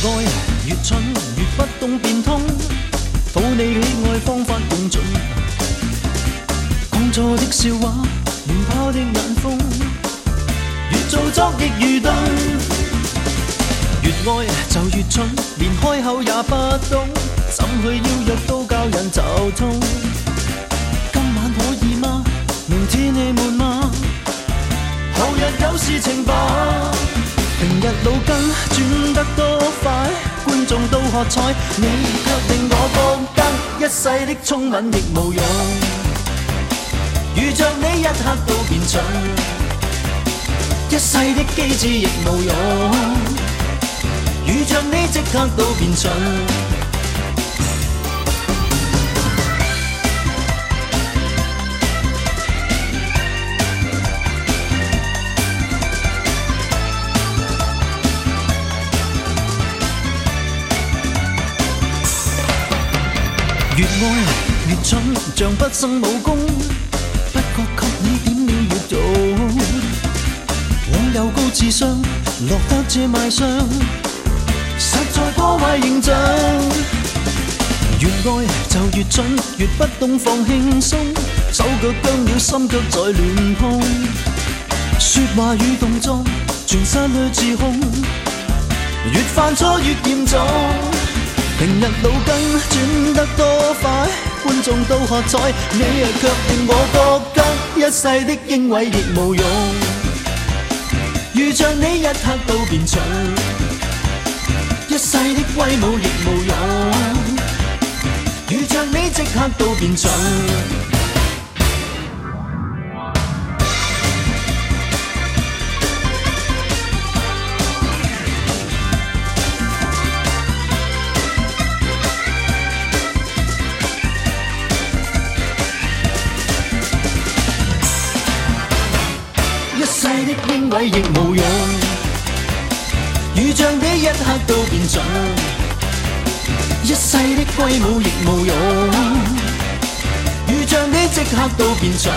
愛越蠢越不懂變通，討你喜愛方法用盡，講錯的笑話，亂拋的眼風，越做作亦愚鈍。越愛就越蠢，連開口也不懂，怎去邀約都教人就痛。今晚可以嗎？明天你悶嗎？後日有事情吧。平日腦筋轉得多快，觀眾都喝彩，你卻令我覺得一世的聰敏亦無用。遇着你一刻都變蠢，一世的機智亦無用。遇着你即刻都變蠢。越愛越蠢，像不生武功，不覺給你點了穴道。枉有高智商，落得這賣相，實在破壞形象。越愛就越蠢，越不懂放輕鬆，手腳僵了，心腳在亂碰，說話與動作全失去自控，越犯錯越嚴重。平日腦筋轉得多快，觀眾都喝彩，你卻令我覺得一世的英偉亦無用。遇着你一刻都變蠢，一世的威武亦無用。遇着你即刻都變蠢。一世的英偉亦無用，遇着你一刻都變蠢，一世的威武亦無用，遇着你即刻都變蠢。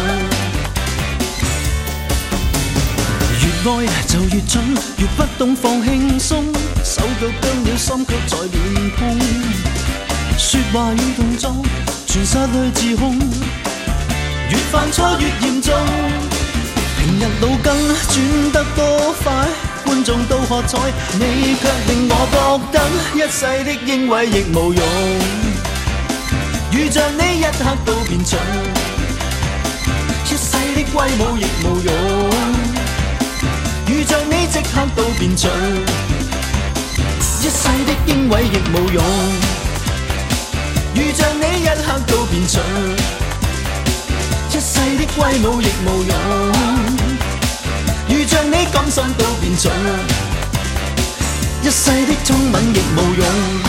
越愛就越蠢，越不懂放輕鬆，手腳僵了，心卻在亂碰，說話與動作全失去自控，越犯錯越嚴重。平日腦筋轉得多快，觀眾都喝彩，你卻令我覺得一世的英偉亦無用。遇着你一刻都變蠢，一世的威武亦無用。遇着你即刻都變蠢，一世的英偉亦無用。遇着你一刻都變蠢，一世的威武亦無用。遇着你甘心都變蠢，一世的聰敏亦無用。